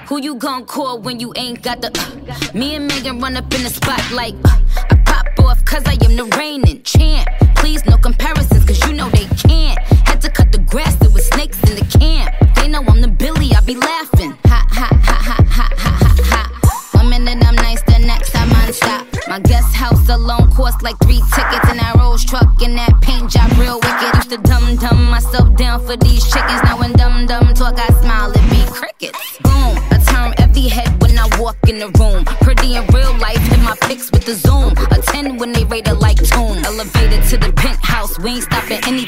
Who you gon' call when you ain't got the Me and Megan run up in the spot like I pop off cause I am the reigning champ. Please no comparisons cause you know they can't. Had to cut the grass, there was snakes in the camp. They know I'm the Billy, I be laughing. Ha ha ha ha ha ha ha ha. 1 minute I'm nice, the next I'm non-stop. My guest house alone cost like 3 tickets. And that Rolls truck and that paint job real wicked. Used to dumb myself down for these chickens. Now when dumb talk I smile, it be crickets. Boom, I turn every head when I walk in the room. Pretty in real life, hit my pics with the zoom. A 10 when they rate it like tune. Elevated to the penthouse, we ain't stopping any